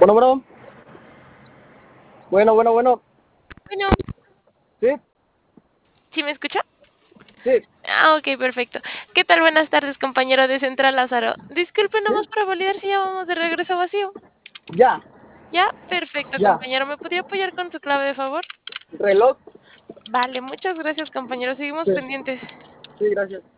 Bueno, bueno. Bueno, bueno, bueno. Bueno, Sí, ¿sí me escucha? sí, Ah, ok, perfecto. ¿Qué tal? Buenas tardes, compañero de Central Lázaro. Disculpe sí. nomás para validar si ya vamos de regreso vacío. Ya, Ya, perfecto, ya. compañero. ¿Me podría apoyar con su clave de favor? Reloj. Vale, muchas gracias, compañero. Seguimos Sí, pendientes. sí, gracias.